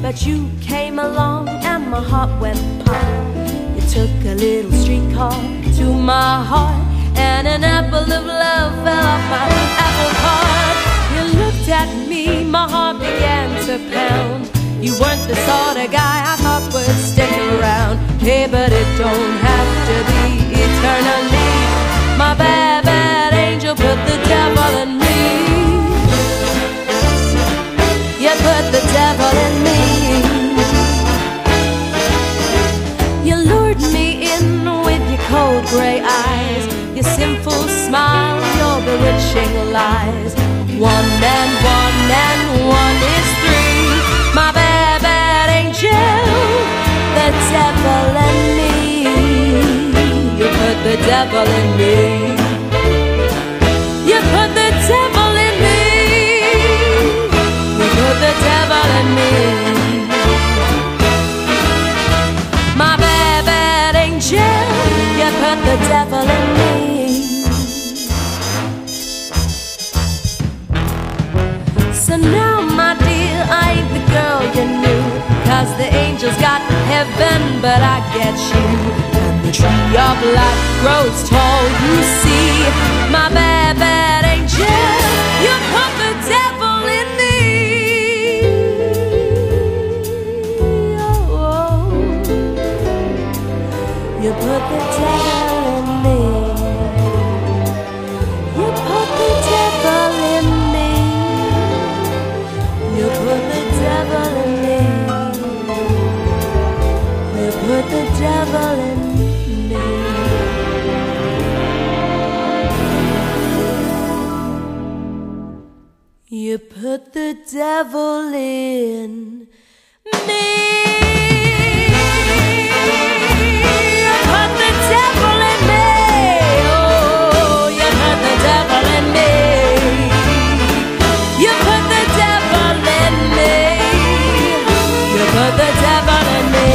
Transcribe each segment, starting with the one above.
But you came along and my heart went pop. You took a little streetcar to my heart, and an apple of love fell off my apple cart. You looked at me, my heart began to pound. You weren't the sort of guy I thought would stick around. Hey, but it don't have to be eternally. My bad, bad angel put the devil in me. You put the devil in me. You lured me in with your cold gray eyes, your sinful smile, your bewitching lies. One and one and one is three. My bad, bad angel, the devil in me. You put the devil in me. You put the devil in me. You put the devil in me. My bad, bad angel, you put the devil in me. So now, my dear, I ain't the girl you knew, 'cause the angels got heaven, but I get you. And the tree of life grows tall, you see. My bad, bad angel, you put the devil in me. Oh, you put the devil in me. You put the devil in me. You put the devil in me. You put the devil in me. You put the devil in me. You put the devil in me. Oh, you put the devil in me. You put the devil in me. You put the devil in me.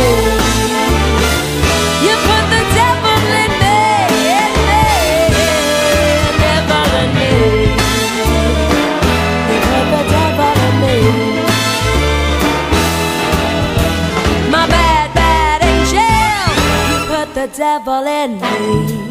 You put the devil in me. Devil in me. You put the devil in me. My bad, bad angel, you put the devil in me.